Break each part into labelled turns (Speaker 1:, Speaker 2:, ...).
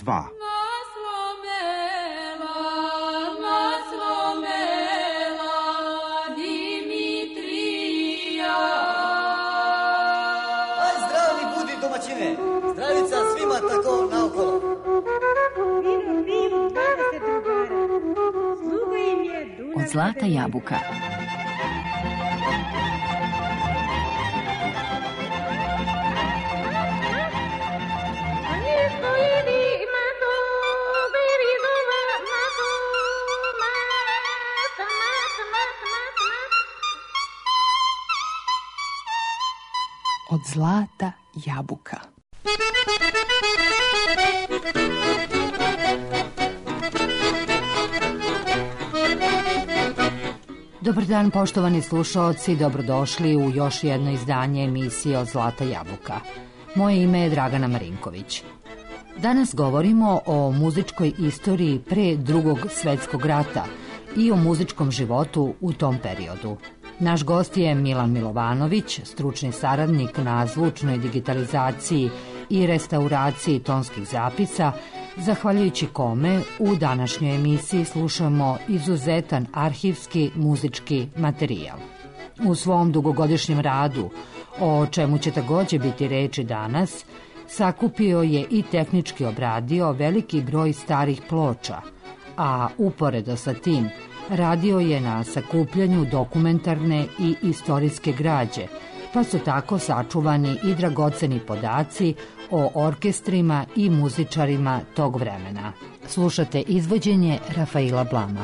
Speaker 1: 2.
Speaker 2: Zdravica svima tako naokolo.
Speaker 3: Od zlata jabuka. Od zlata jabuka. Dobar dan, poštovani slušaoci, dobrodošli u još jedno izdanje emisije Od zlata jabuka. Moje ime je Dragana Marinković. Danas govorimo o muzičkoj istoriji pre Drugog svetskog rata i o muzičkom životu u tom periodu. Naš gost je Milan Milovanović, stručni saradnik na zvučnoj digitalizaciji i restauraciji tonskih zapisa, zahvaljujući kome u današnjoj emisiji slušamo izuzetan arhivski muzički materijal. U svom dugogodišnjem radu, o čemu će također biti reči danas, sakupio je i tehnički obradio veliki broj starih ploča, a uporedo sa tim radio je na sakupljanju dokumentarne i istorijske građe, pa su tako sačuvani i dragoceni podaci o orkestrima i muzičarima tog vremena. Slušate izvođenje Rafaila Blama.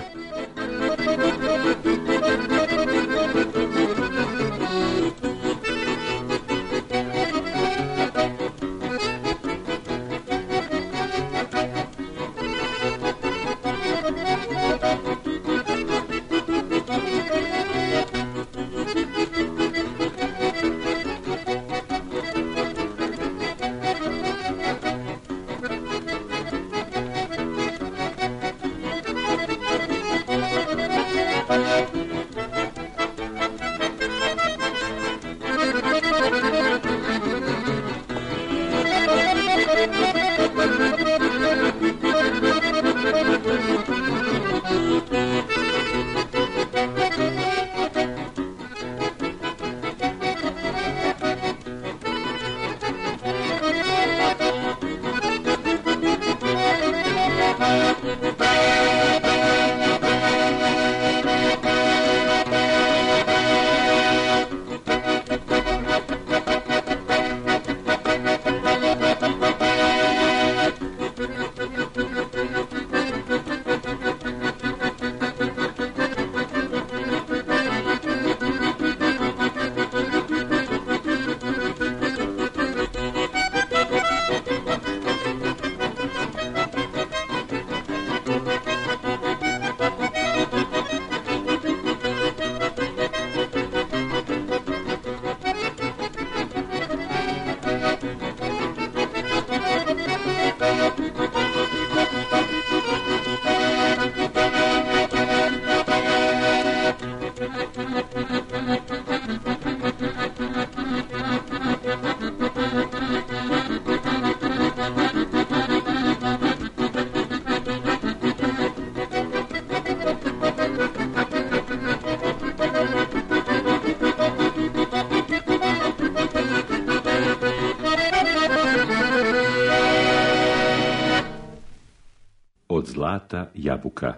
Speaker 4: Od zlata jabuka.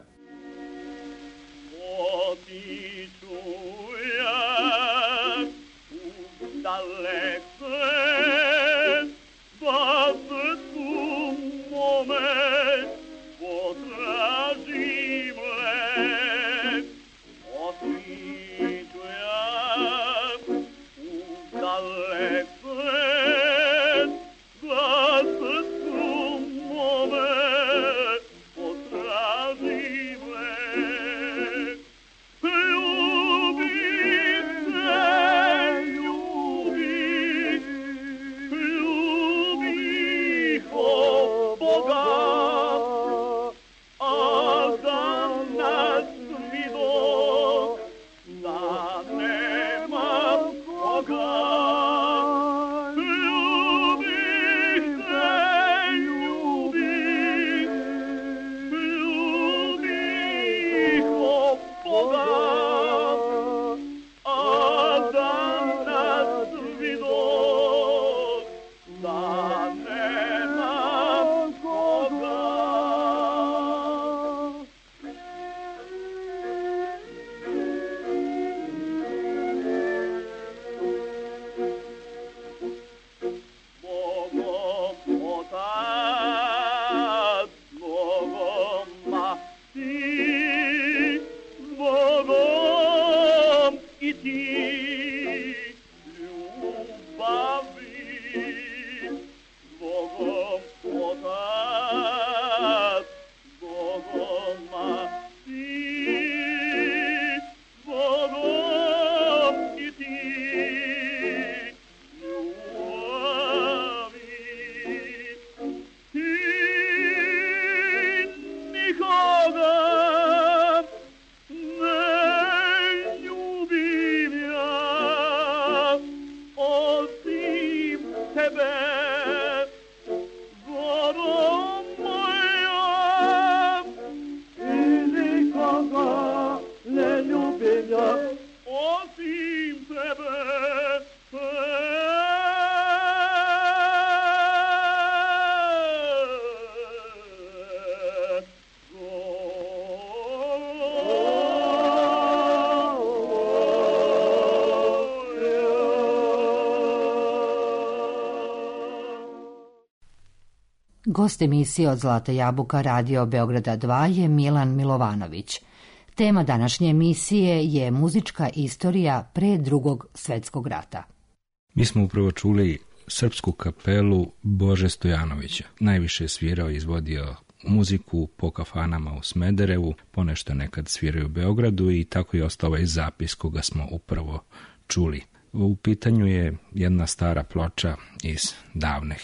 Speaker 5: Potražim
Speaker 3: Gost emisije Od Zlata jabuka Radio Beograda 2 je Milan Milovanović. Tema današnje emisije je muzička istorija pre Drugog svetskog rata.
Speaker 1: Mi smo upravo čuli srpsku kapelu Bože Stojanovića. Najviše je svirao i izvodio muziku po kafanama u Smederevu, ponešto nekad sviraju u Beogradu i tako je ostao ovaj zapis koga smo upravo čuli. U pitanju je jedna stara ploča iz davne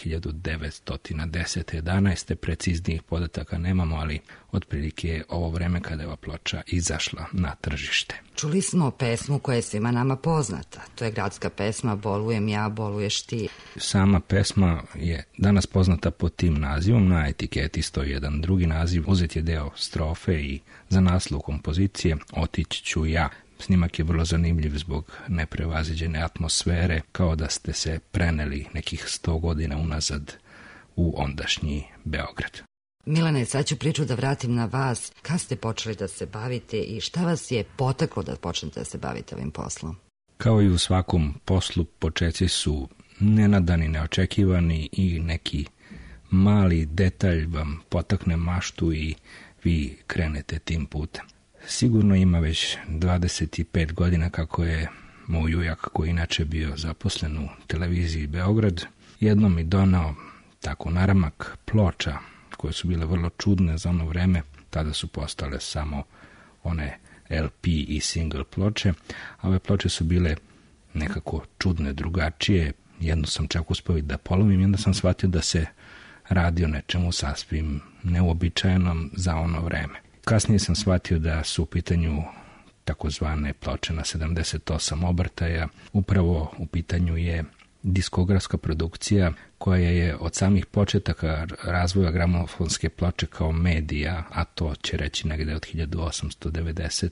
Speaker 1: 1910-11. Preciznijih podataka nemamo, ali otprilike je ovo vreme kada je ova ploča izašla na tržište.
Speaker 3: Čuli smo pesmu koja je svima nama poznata. To je gradska pesma Bolujem ja, boluješ ti.
Speaker 1: Sama pesma je danas poznata pod tim nazivom. Na etiketi stoji jedan drugi naziv. Uzet je deo strofe i za naslov kompozicije Otići ću ja. Snimak je vrlo zanimljiv zbog neprevaziđene atmosfere, kao da ste se preneli nekih 100 godina unazad u ondašnji Beograd.
Speaker 3: Milane, sad ću priču da vratim na vas. Kad ste počeli da se bavite i šta vas je potaklo da počnete da se bavite ovim poslom?
Speaker 1: Kao i u svakom poslu, počeci su nenadani, neočekivani i neki mali detalj vam potakne maštu i vi krenete tim putem. Sigurno ima već 25 godina kako je moj ujak, koji inače bio zaposlen u televiziji Beograd, jednom mi donao tako naramak ploča koje su bile vrlo čudne za ono vreme. Tada su postale samo one LP i single ploče, a ove ploče su bile nekako čudne, drugačije. Jednu sam čak uspio da polomim i onda sam shvatio da se radi o nečemu sasvim neuobičajenom za ono vreme. Kasnije sam shvatio da su u pitanju takozvane ploče na 78 obrtaja. Upravo u pitanju je diskografska produkcija koja je od samih početaka razvoja gramofonske ploče kao medija, a to će reći negde od 1892.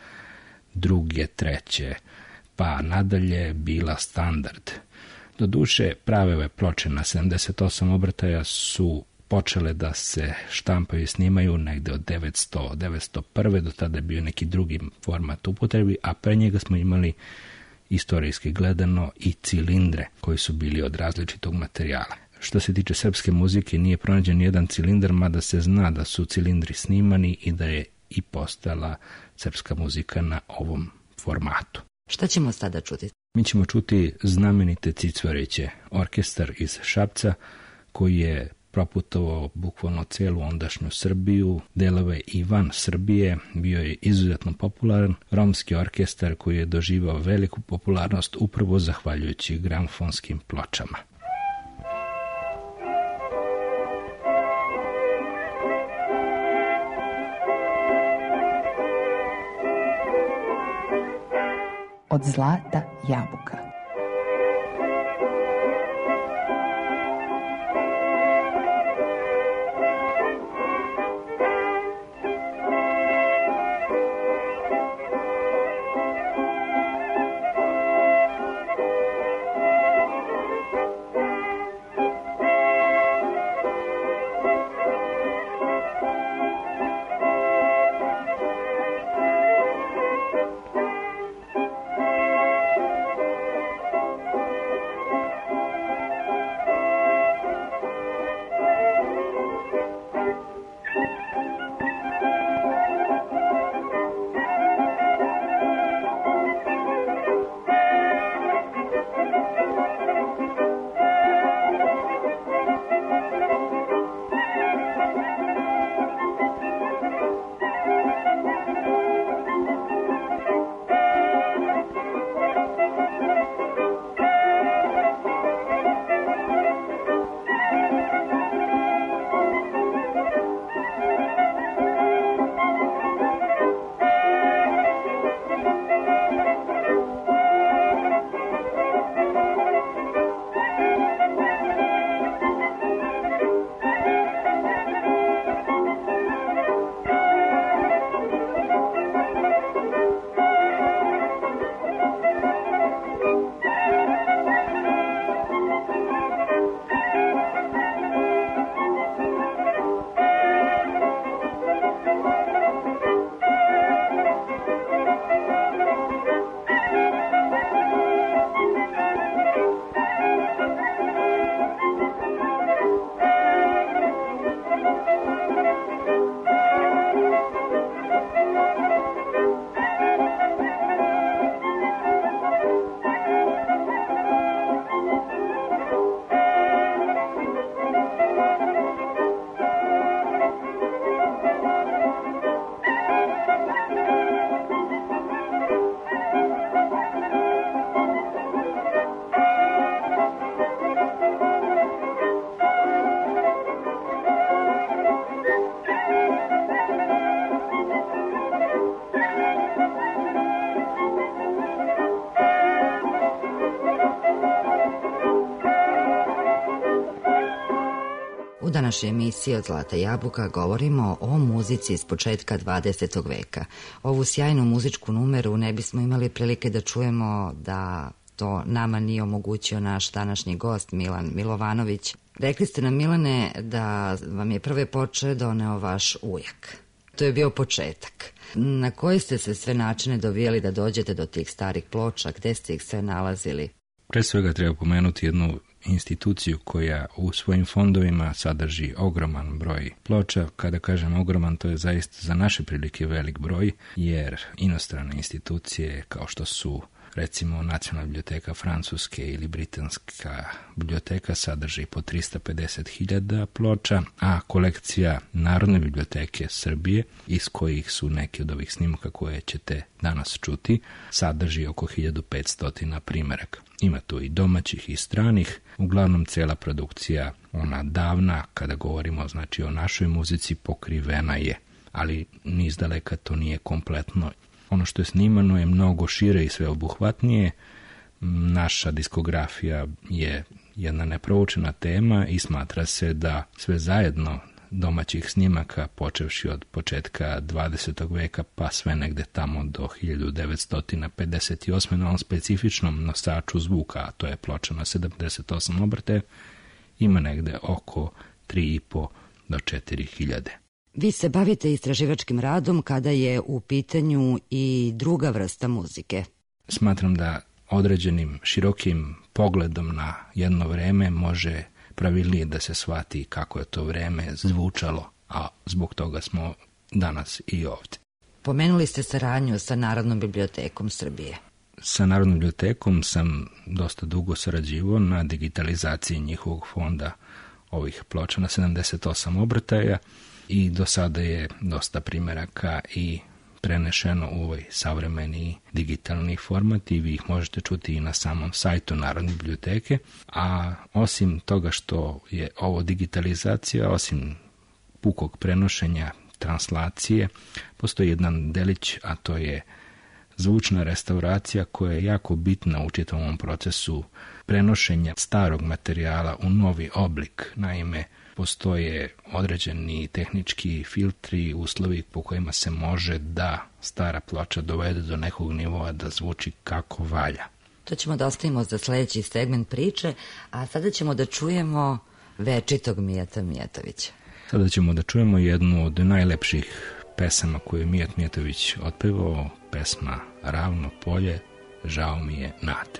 Speaker 1: 3. pa nadalje bila standard. Doduše, prave ove ploče na 78 obrtaja su počele da se štampaju i snimaju negde od 901. Do tada je bio neki drugi format upotrebi, a pre njega smo imali istorijski gledano i cilindre koji su bili od različitog materijala. Što se tiče srpske muzike, nije pronađen jedan cilindar, mada se zna da su cilindri snimani i da je i postala srpska muzika na ovom formatu.
Speaker 3: Šta ćemo sada čuti?
Speaker 1: Mi ćemo čuti znamenite Cicvariće, orkestar iz Šapca, koji je proputovao bukvalno celu ondašnju Srbiju, delove i van Srbije, bio je izuzetno popularan romski orkestar koji je doživao veliku popularnost upravo zahvaljujući gramofonskim pločama.
Speaker 5: Od zlata jabuka.
Speaker 3: današnjoj emisiji Od zlata jabuka govorimo o muzici iz početka 20. veka. Ovu sjajnu muzičku numeru ne bismo imali prilike da čujemo da to nama nije omogućio naš današnji gost Milan Milovanović. Rekli ste nam, Milane, da vam je prve ploče doneo vaš ujak. To je bio početak. Na koji ste se sve načine dovijeli da dođete do tih starih ploča? Gde ste ih sve nalazili?
Speaker 1: Pre svega treba pomenuti jednu instituciju koja u svojim fondovima sadrži ogroman broj ploča. Kada kažem ogroman, to je zaista za naše prilike velik broj, jer inostrane institucije kao što su recimo Nacionalna biblioteka Francuske ili Britanska biblioteka sadrži po 350.000 ploča, a kolekcija Narodne biblioteke Srbije, iz kojih su neki od ovih snimaka koje ćete danas čuti, sadrži oko 1500 primeraka. Ima tu i domaćih i stranih, uglavnom cela produkcija, ona davna, kada govorimo znači o našoj muzici, pokrivena je, ali ni izdaleka to nije kompletno. Ono što je snimano je mnogo šire i sveobuhvatnije. Naša diskografija je jedna neproučena tema i smatra se da sve zajedno domaćih snimaka, počevši od početka 20. veka pa sve negde tamo do 1958. na onom specifičnom nosaču zvuka, a to je ploča na 78 obrte, ima negde oko 3.500 do 4.000.
Speaker 3: Vi se bavite istraživačkim radom kada je u pitanju i druga vrsta muzike.
Speaker 1: Smatram da određenim širokim pogledom na jedno vreme može pravilnije da se shvati kako je to vreme zvučalo, a zbog toga smo danas i ovde.
Speaker 3: Pomenuli ste saradnju sa Narodnom bibliotekom Srbije.
Speaker 1: Sa Narodnom bibliotekom sam dosta dugo sarađivao na digitalizaciji njihovog fonda ovih ploča na 78 obrtaja i do sada je dosta primeraka i prenešeno u ovaj savremeni digitalni format i vi ih možete čuti i na samom sajtu Narodne biblioteke. A osim toga što je ovo digitalizacija, osim pukog prenošenja, translacije, postoji jedan delić, a to je zvučna restauracija koja je jako bitna u čitavom procesu prenošenja starog materijala u novi oblik. Naime, postoje određeni tehnički filtri, uslovi po kojima se može da stara ploča dovede do nekog nivoa da zvuči kako valja.
Speaker 3: To ćemo da ostavimo za sledeći segment priče, a sada ćemo da čujemo večitog Mijata Mijatovića.
Speaker 1: Sada ćemo da čujemo jednu od najlepših pesama koju je Mijat Mijatović otpevao, pesma Ravno polje, žao mi je Nate.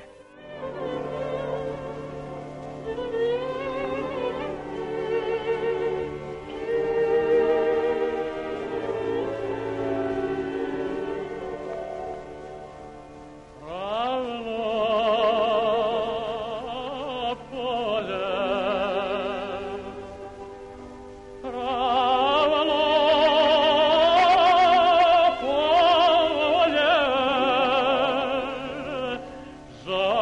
Speaker 6: So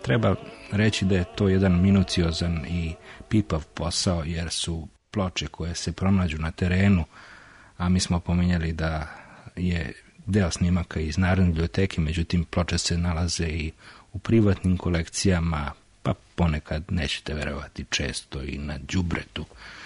Speaker 1: Treba reći da je to jedan minuciozan i pipav posao, jer su ploče koje se pronađu na terenu, a mi smo pominjali da je deo snimaka iz Narodne biblioteke, međutim ploče se nalaze i u privatnim kolekcijama, pa ponekad, nećete verovati, često i na đubretu.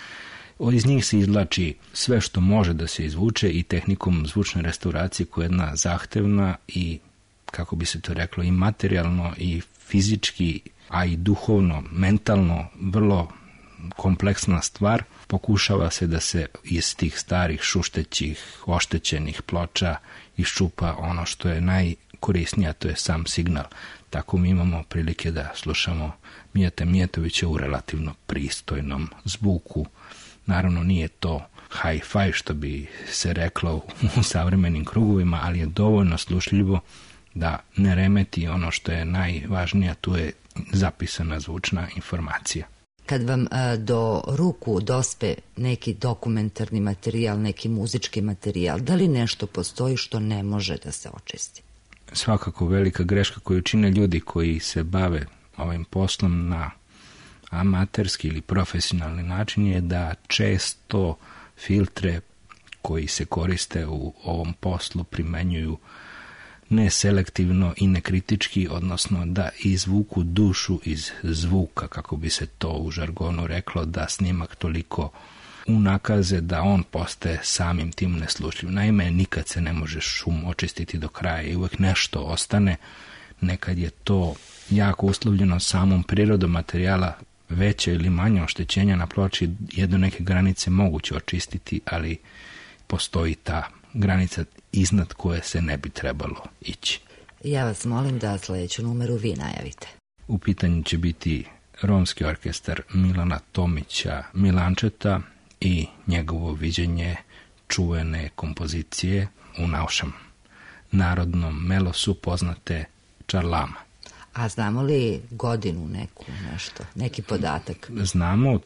Speaker 1: Iz njih se izvlači sve što može da se izvuče i tehnikom zvučne restauracije koja je jedna zahtevna i, kako bi se to reklo, i materijalno i fizički, a i duhovno, mentalno vrlo kompleksna stvar. Pokušava se da se iz tih starih šuštećih, oštećenih ploča iščupa ono što je najkorisnije, a to je sam signal. Tako mi imamo prilike da slušamo Mijata Mijatovića u relativno pristojnom zvuku. Naravno nije to hi-fi što bi se reklo u savremenim krugovima, ali je dovoljno slušljivo da ne remeti ono što je najvažnije, tu je zapisana zvučna informacija.
Speaker 3: Kad vam do ruku dospe neki dokumentarni materijal, neki muzički materijal, da li nešto postoji što ne može da se očisti?
Speaker 1: Svakako velika greška koju čine ljudi koji se bave ovim poslom na amaterski ili profesionalni način je da često filtre koji se koriste u ovom poslu primenjuju neselektivno i nekritički, odnosno da izvuku dušu iz zvuka, kako bi se to u žargonu reklo, da snimak toliko unakaze da on postaje samim tim neslušljiv. Naime, nikad se ne može šum očistiti do kraja i uvek nešto ostane. Nekad je to jako uslovljeno samom prirodom materijala, veće ili manje oštećenja na ploči je do neke granice moguće očistiti, ali postoji ta granica iznad koje se ne bi trebalo ići.
Speaker 3: Ja vas molim da sledeću numeru vi najavite.
Speaker 1: U pitanju će biti romski orkestar Milana Tomića Milančeta i njegovo viđenje čuvene kompozicije u našem narodnom melosu poznate Čarlama.
Speaker 3: A znamo li godinu neku, nešto, neki podatak?
Speaker 1: Znamo,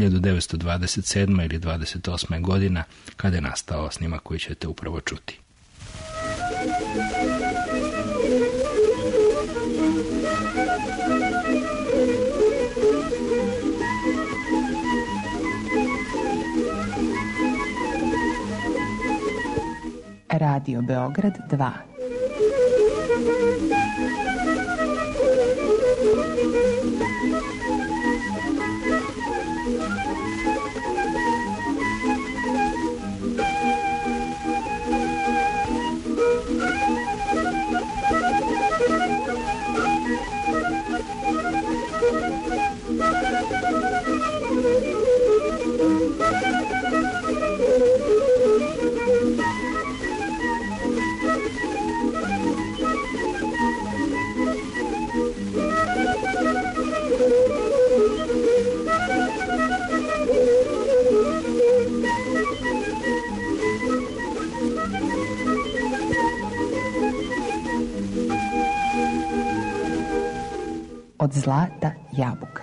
Speaker 1: 1927. ili 28. godina, kada je nastao snimak koji ćete upravo čuti.
Speaker 5: Radio Beograd 2. Od zlata jabuka.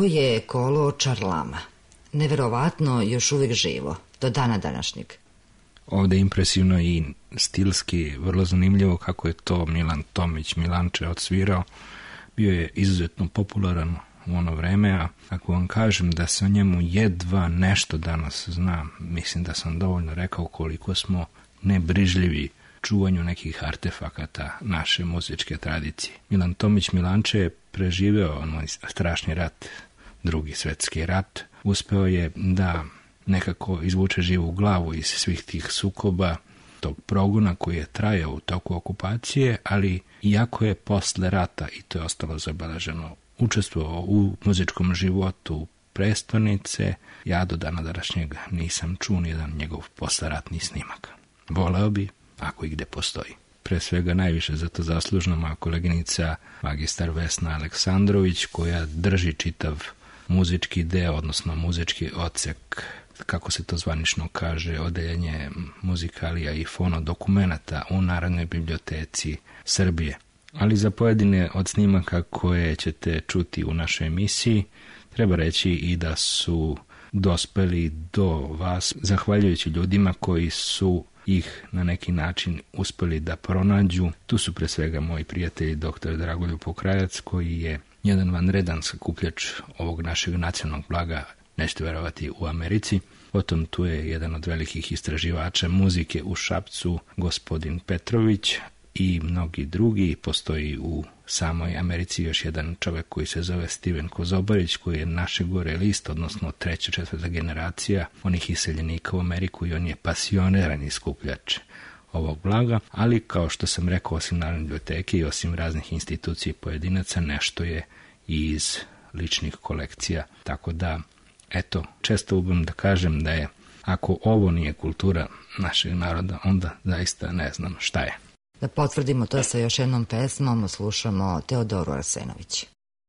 Speaker 3: je kolo Čarlama. Neverovatno, još uvijek živo, do dana današnjeg.
Speaker 1: Ovde je impresivno i stilski, vrlo zanimljivo kako je to Milan Tomić Milanče odsvirao. Bio je izuzetno popularan u ono vreme, a ako vam kažem da se o njemu jedva nešto danas zna, mislim da sam dovoljno rekao koliko smo nebrižljivi čuvanju nekih artefakata naše muzičke tradicije. Milan Tomić Milanče je preživeo onaj strašni rat, Drugi svetski rat. Uspeo je da nekako izvuče živu glavu iz svih tih sukoba, tog progona koji je trajao u toku okupacije, ali iako je posle rata, i to je ostalo zabeleženo, učestvovao u muzičkom životu prestonice, ja do dana današnjeg nisam čuo nijedan njegov posleratni snimak. Voleo bi, ako i gde postoji. Pre svega najviše za to zaslužna moja koleginica magistar Vesna Aleksandrović, koja drži čitav muzički deo, odnosno muzički odsek, kako se to zvanično kaže, odeljenje muzikalija i fonodokumenata u Narodnoj biblioteci Srbije. Ali za pojedine od snimaka koje ćete čuti u našoj emisiji, treba reći i da su dospeli do vas zahvaljujući ljudima koji su ih na neki način uspeli da pronađu. Tu su pre svega moji prijatelji dr. Dragoljub Pokrajac, koji je jedan vanredan sakupljač ovog našeg nacionalnog blaga, nećete verovati, u Americi. Potom tu je jedan od velikih istraživača muzike u Šapcu, gospodin Petrović, i mnogi drugi. Postoji u samoj Americi još jedan čovek koji se zove Steven Kozobarić, koji je naše gore list, odnosno 3. 4. generacija onih iseljenika u Ameriku, i on je pasionerani skupljač ovog blaga, ali kao što sam rekao, osim Narodne biblioteke i osim raznih institucija i pojedinaca, nešto je i iz ličnih kolekcija. Tako da, eto, često ubim da kažem da je, ako ovo nije kultura našeg naroda, onda zaista ne znam šta je.
Speaker 3: Da potvrdimo to sa još jednom pesmom, slušamo Teodoru Arsenović.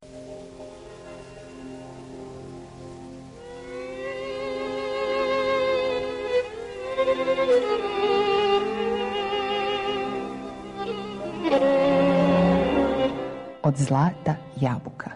Speaker 5: Od zlata jabuka.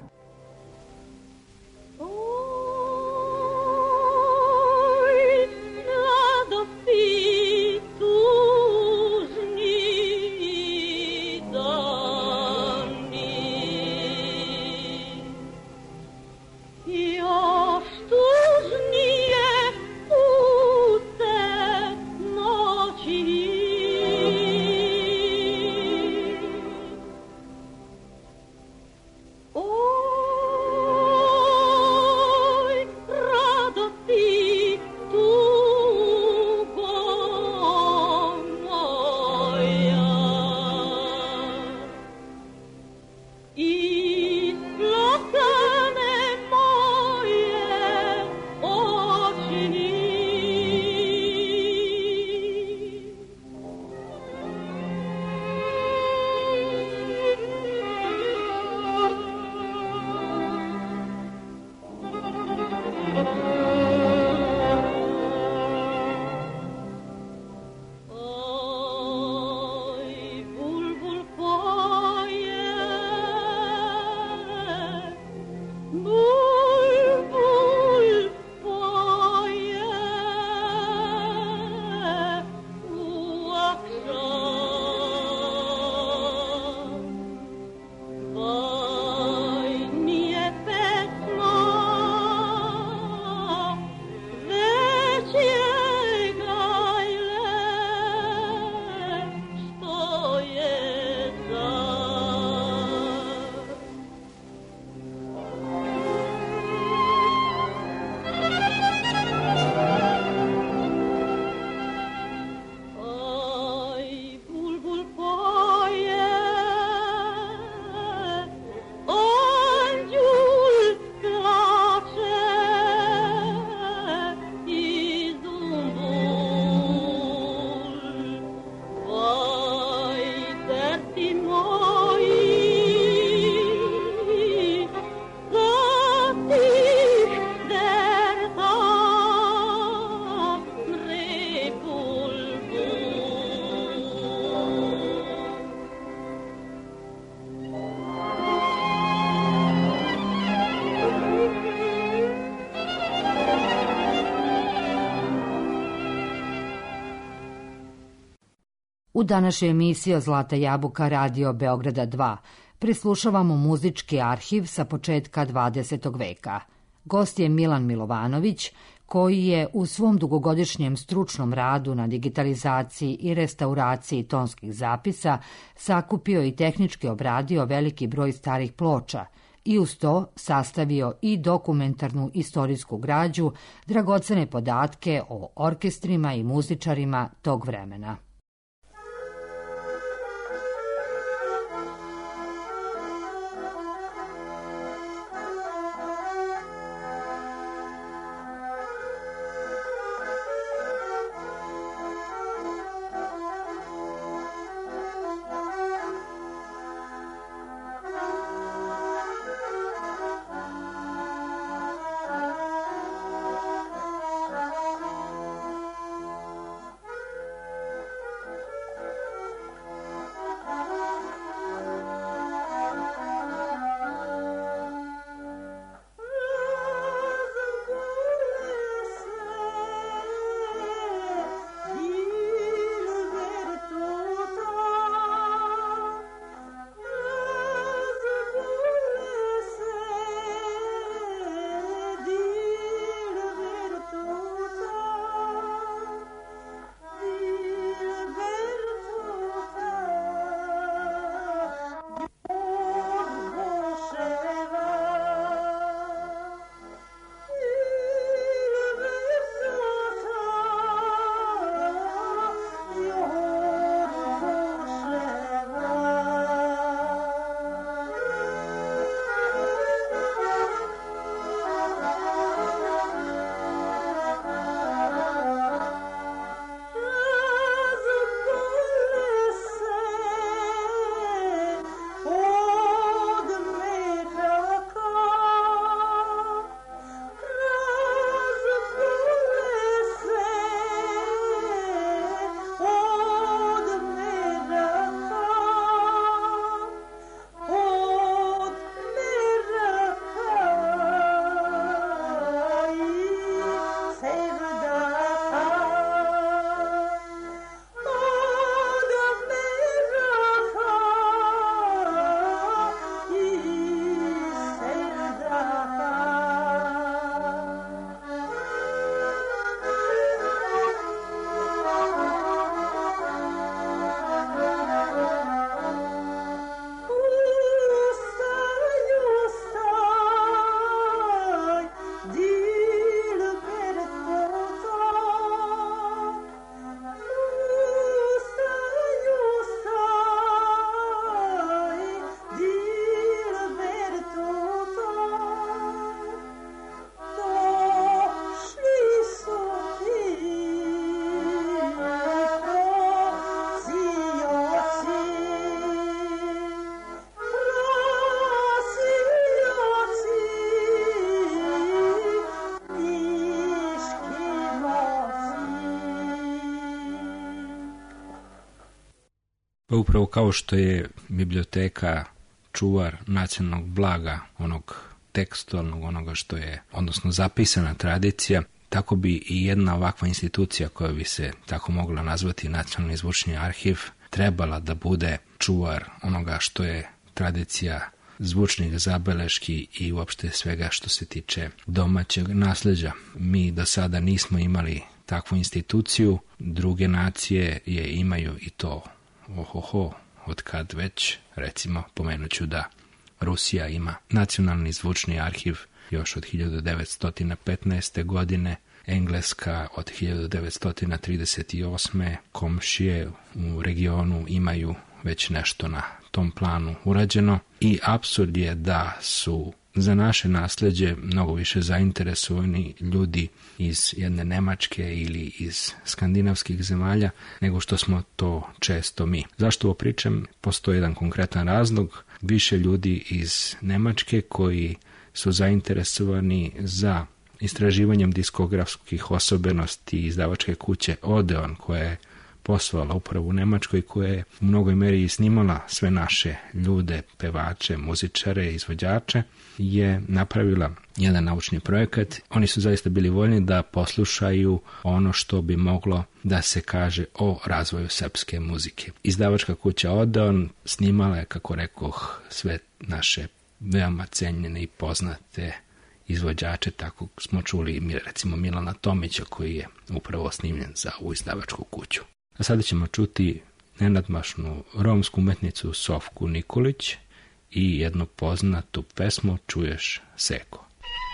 Speaker 6: Oh
Speaker 3: U današnjoj emisiji Zlata jabuka Radio Beograda 2 preslušavamo muzički arhiv sa početka 20. veka. Gost je Milan Milovanović, koji je u svom dugogodišnjem stručnom radu na digitalizaciji i restauraciji tonskih zapisa sakupio i tehnički obradio veliki broj starih ploča i uz to sastavio i dokumentarnu istorijsku građu, dragocene podatke o orkestrima i muzičarima tog vremena.
Speaker 1: Upravo kao što je biblioteka čuvar nacionalnog blaga, onog tekstualnog, onoga što je, odnosno zapisana tradicija, tako bi i jedna ovakva institucija koja bi se tako mogla nazvati Nacionalni zvučni arhiv trebala da bude čuvar onoga što je tradicija zvučnih zabeleški i uopšte svega što se tiče domaćeg nasleđa. Mi do sada nismo imali takvu instituciju, druge nacije je imaju i to od kad već, recimo pomenuću da Rusija ima Nacionalni zvučni arhiv još od 1915. godine, Engleska od 1938. Komšije u regionu imaju već nešto na tom planu urađeno i apsurd je da su za naše nasleđe mnogo više zainteresovani ljudi iz jedne Nemačke ili iz skandinavskih zemalja nego što smo to često mi. Zašto ovo pričam? Postoji jedan konkretan razlog. Više ljudi iz Nemačke koji su zainteresovani za istraživanjem diskografskih osobenosti izdavačke kuće Odeon, koja je poslovala upravo u Nemačkoj, koja je u mnogoj meri snimala sve naše ljude, pevače, muzičare, izvođače, je napravila jedan naučni projekat. Oni su zaista bili voljni da poslušaju ono što bi moglo da se kaže o razvoju srpske muzike. Izdavačka kuća Odeon snimala je, kako rekoh, sve naše veoma cenjene i poznate izvođače, tako smo čuli recimo Milana Tomića, koji je upravo snimljen za ovu izdavačku kuću. A sada ćemo čuti nenadmašnu romsku umetnicu Sofku Nikolić i jednu poznatu pesmu Čuješ Seko.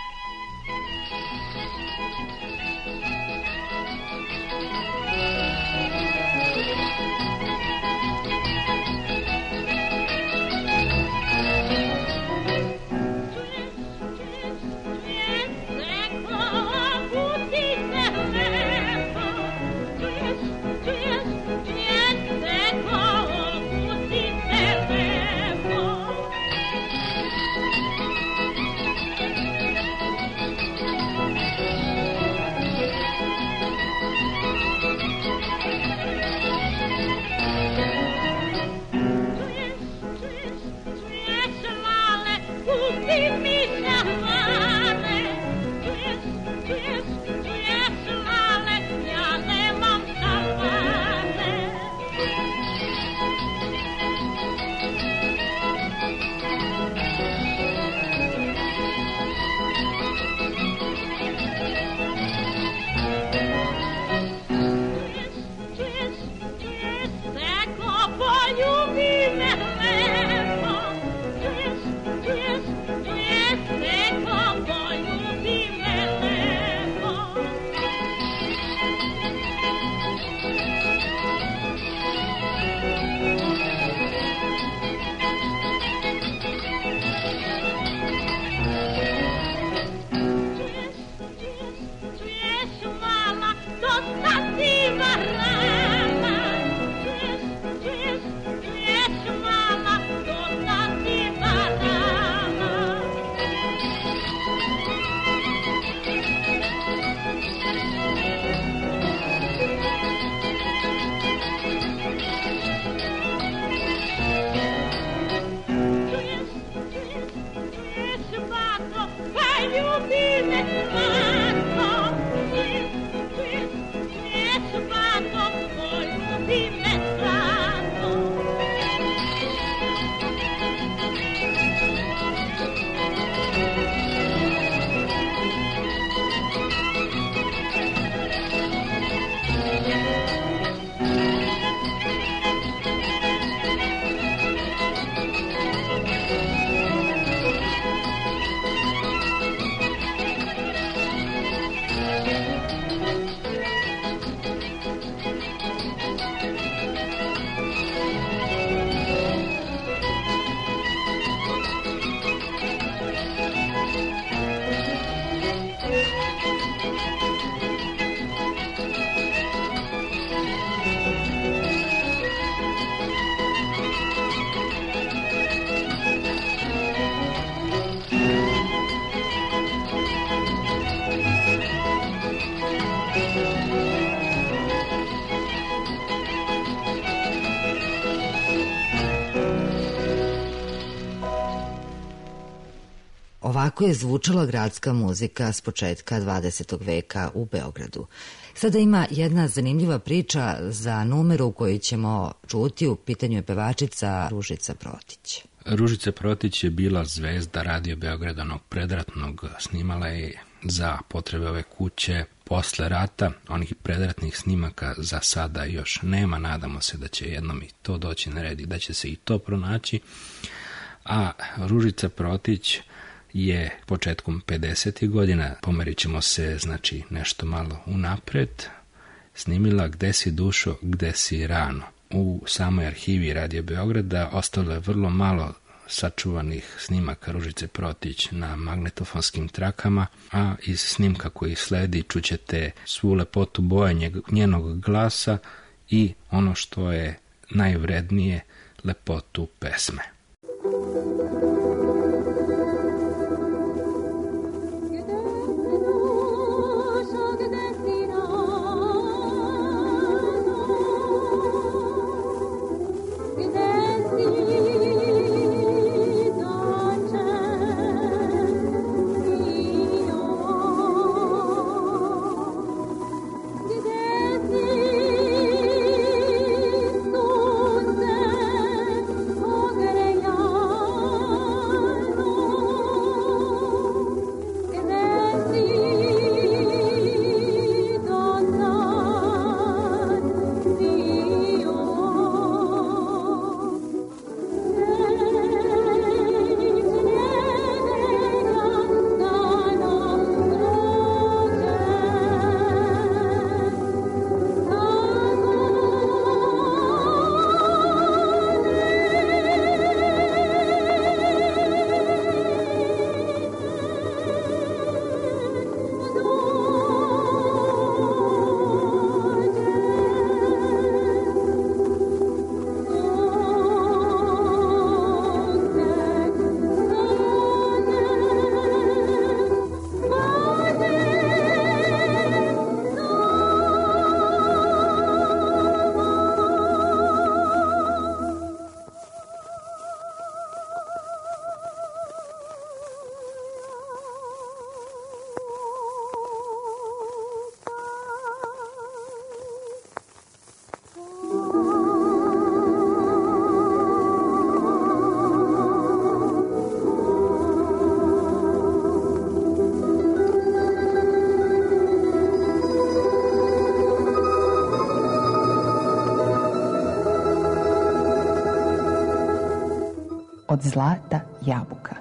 Speaker 3: Ovako je zvučala gradska muzika s početka 20. veka u Beogradu. Sada ima jedna zanimljiva priča za numeru u kojoj ćemo čuti. U pitanju je pevačica Ružica Protić.
Speaker 1: Ružica Protić je bila zvezda Radio Beograda, onog predratnog. Snimala je za potrebe ove kuće posle rata. Onih predratnih snimaka za sada još nema. Nadamo se da će jednom i to doći na red i da će se i to pronaći. A Ružica Protić je početkom 50. godina, pomerit ćemo se znači nešto malo unapred, snimila Gde si dušo, gde si rano. U samoj arhivi Radio Beograda ostalo je vrlo malo sačuvanih snimaka Ružice Protić na magnetofonskim trakama, a iz snimka koji sledi čućete svu lepotu boja njenog glasa i ono što je najvrednije, lepotu pesme.
Speaker 5: od zlata jabuka.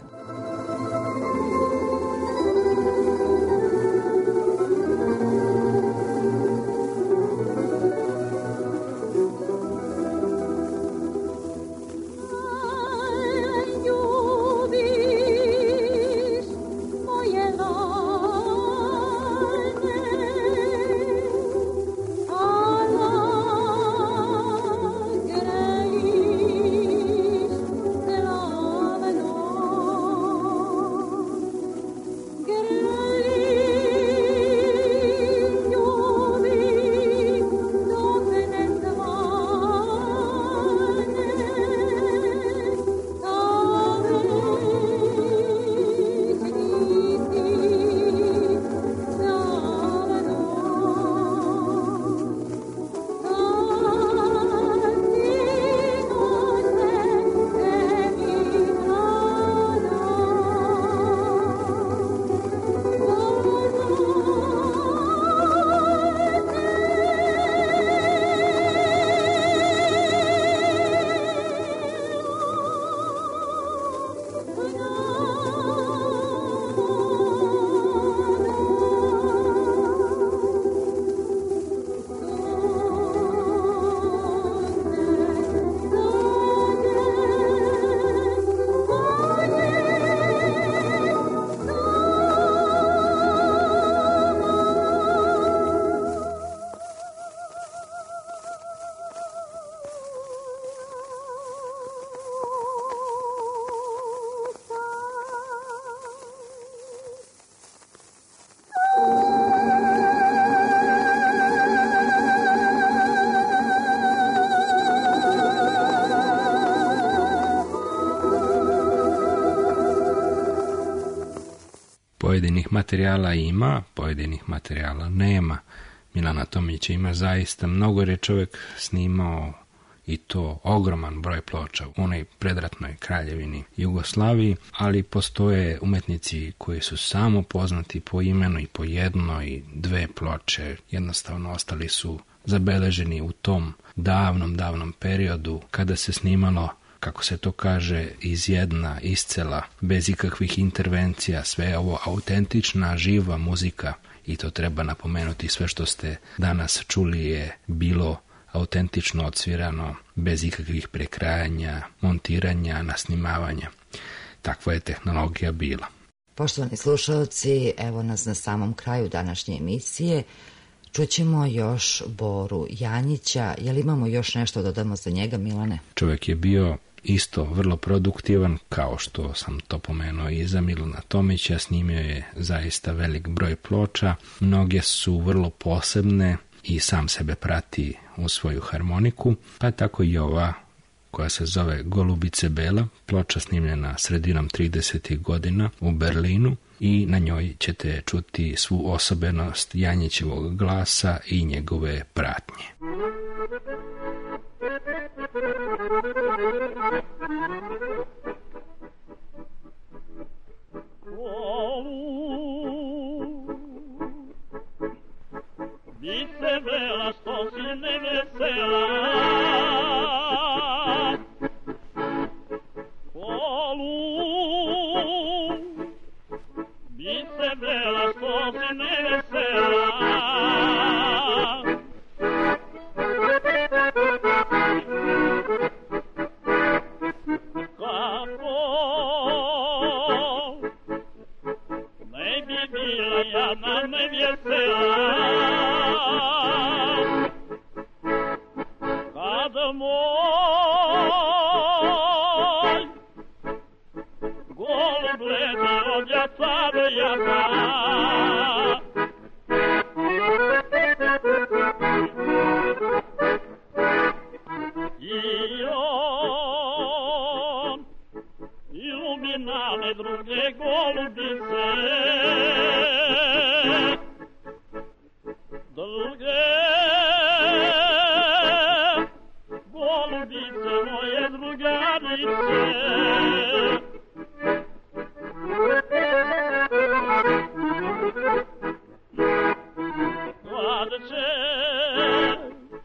Speaker 1: Pojedinih materijala ima, pojedinih materijala nema. Milana Tomića ima zaista mnogo, jer je čovjek snimao i to ogroman broj ploča u onoj predratnoj kraljevini Jugoslaviji, ali postoje umetnici koji su samo poznati po imenu i po jednoj, dve ploče. Jednostavno ostali su zabeleženi u tom davnom periodu kada se snimalo, kako se to kaže, iz jedna, iscela, bez ikakvih intervencija, sve ovo autentična, živa muzika, i to treba napomenuti, sve što ste danas čuli je bilo autentično odsvirano, bez ikakvih prekrajanja, montiranja, nasnimavanja. Takva je tehnologija bila.
Speaker 3: Poštovani slušalci, evo nas na samom kraju današnje emisije. Čućemo još Boru Janjića. Je li imamo još nešto dodamo za njega, Milane?
Speaker 1: Čovjek je bio isto vrlo produktivan, kao što sam to pomenuo i za Milana Tomića. Snimio je zaista velik broj ploča. Mnoge su vrlo posebne i sam sebe prati u svoju harmoniku, pa tako i ova koja se zove Golubice Bela, ploča snimljena sredinom 30. godina u Berlinu, i na njoj ćete čuti svu osobenost Janjićevog glasa i njegove pratnje.
Speaker 6: Dice Bela, što si nevesela, dice Bela, što si nevesela, kako ne bi bila jadna nevesela, kada moj golub leti od jaca do jaca. I on iluminane druge golubice, druge golubice moje drugarice. Gladeće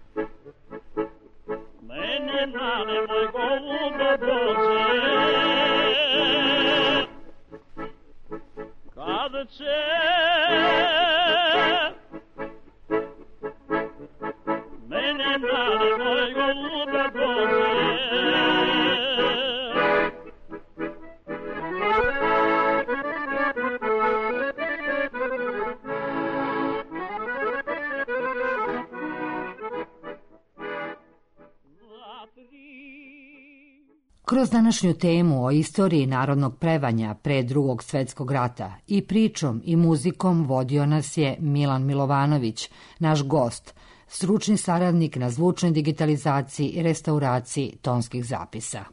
Speaker 6: meni na nemoj golube dođe, mali moj golube Bože.
Speaker 3: Kroz današnju temu o istoriji narodnog prevanja pre Drugog svetskog rata i pričom i muzikom vodio nas je Milan Milovanović, naš gost, stručni saradnik na zvučnoj digitalizaciji i restauraciji tonskih zapisa.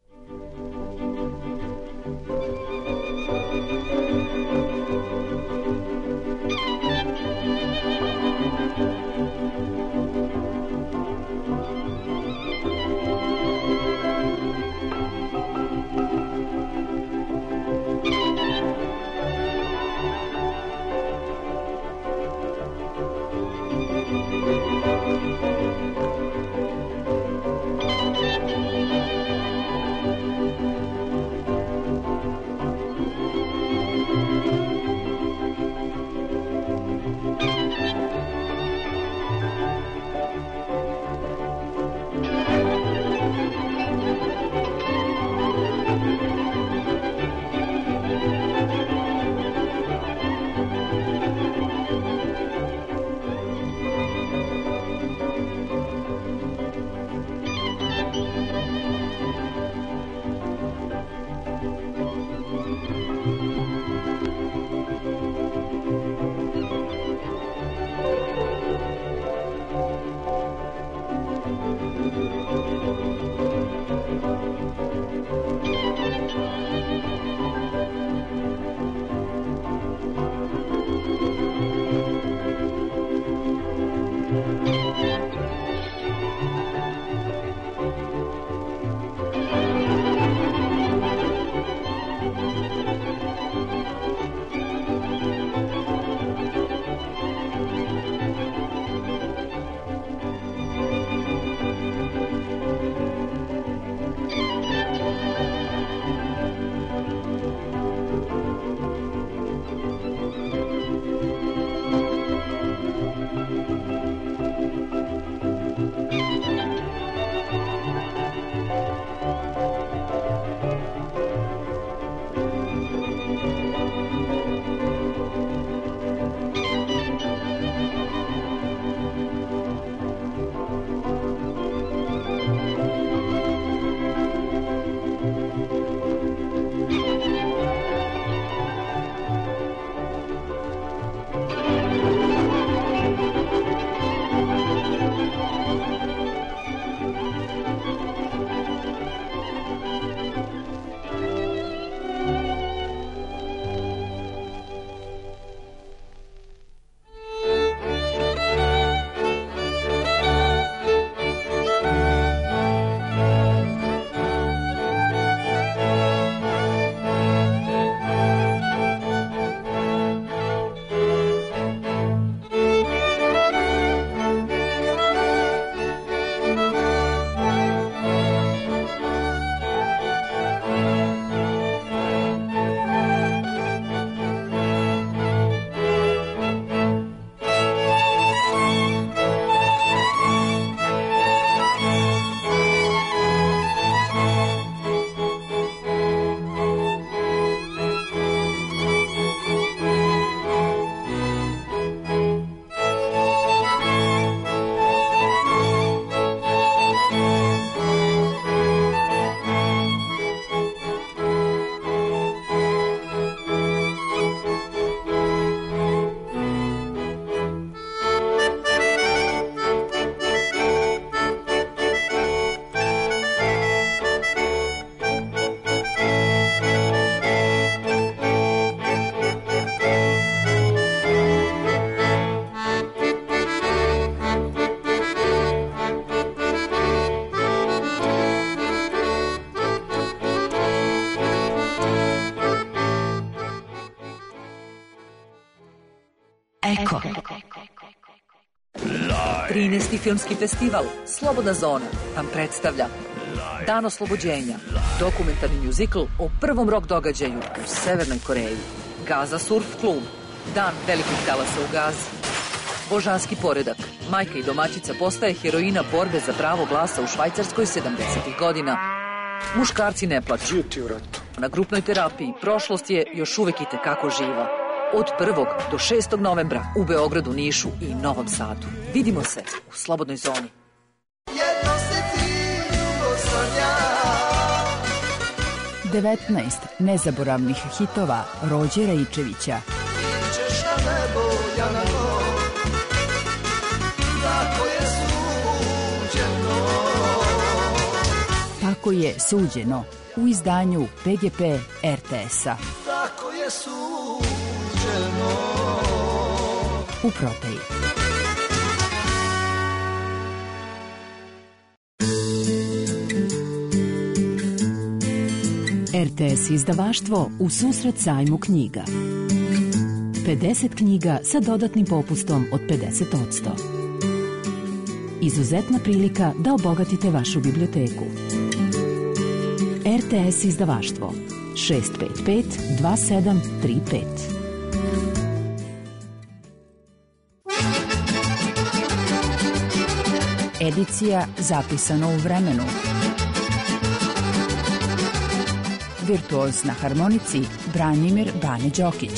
Speaker 7: Eko. 13. filmski festival Slobodna zona vam predstavlja Dan oslobođenja, dokumentarni mjuzikl o prvom rock događaju u Severnoj Koreji. Gaza Surf klub, Dan velikih talasa u Gazi. Božanski poredak. Majka i domaćica postaje heroina borbe za pravo glasa u Švajcarskoj 70. godina. Muškarci ne plaću. Na grupnoj terapiji prošlost je još uvek i tekako živa. Od 1. do 6. novembra u Beogradu, Nišu i Novom Sadu. Vidimo se u Slobodnoj zoni.
Speaker 5: 19 nezaboravnih hitova Rođe Raičevića. Tako je suđeno u izdanju PGP RTS-a.
Speaker 2: Tako je suđeno.
Speaker 5: U prodaji. RTS izdavaštvo u susret sajmu knjiga. 50 knjiga sa dodatnim popustom od 50%. Izuzetna prilika da obogatite vašu biblioteku. RTS izdavaštvo 655 2735. Edicija zapisana u vremenu. Virtuoz na harmonici Branimir Bane Đokić.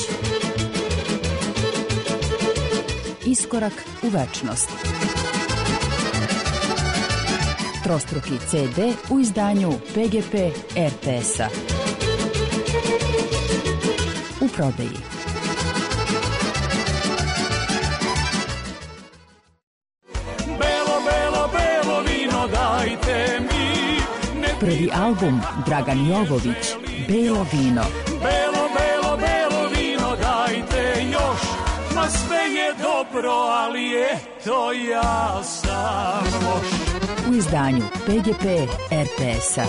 Speaker 5: Iskorak u večnost. Trostruki CD u izdanju PGP RTS-a. U prodaji.
Speaker 6: Belo, belo, belo vino dajte mi.
Speaker 5: Prvi album Dragan Jovović, Belo vino.
Speaker 6: Belo, belo, belo vino dajte još. Ma sve je dobro, ali eto ja sam loš.
Speaker 5: U izdanju PGP RTS-a.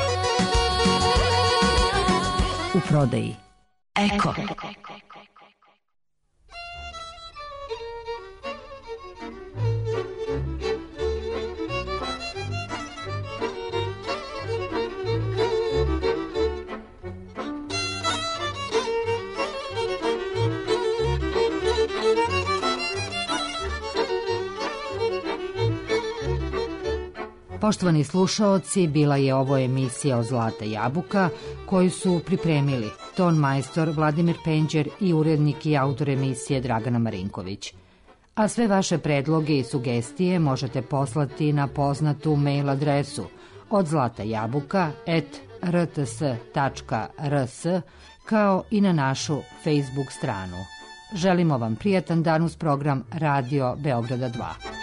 Speaker 5: U prodaji. Eko.
Speaker 3: Poštovani slušaoci, bila je ovo emisija od Zlata jabuka koju su pripremili ton majstor Vladimir Penđer i urednik i autor emisije Dragana Marinković. A sve vaše predloge i sugestije možete poslati na poznatu mail adresu odzlatajabuka@rts.rs kao i na našu Facebook stranu. Želimo vam prijatan dan uz program Radio Beograda 2.